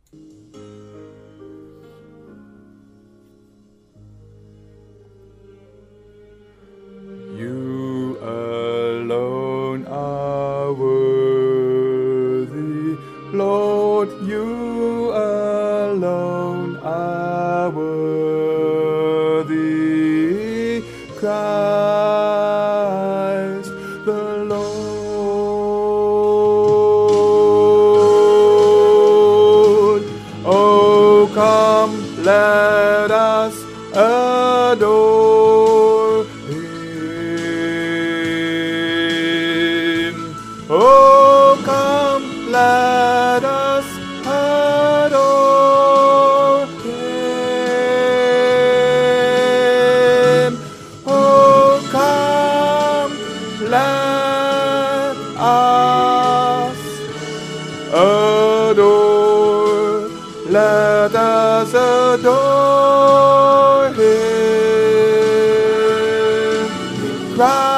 You alone are worthy, Lord, you alone are worthy, Christ the Lord. Oh, come, let us adore Him. Oh, come, let us adore Him. Oh, come, let us adore, let us adore Him. Christ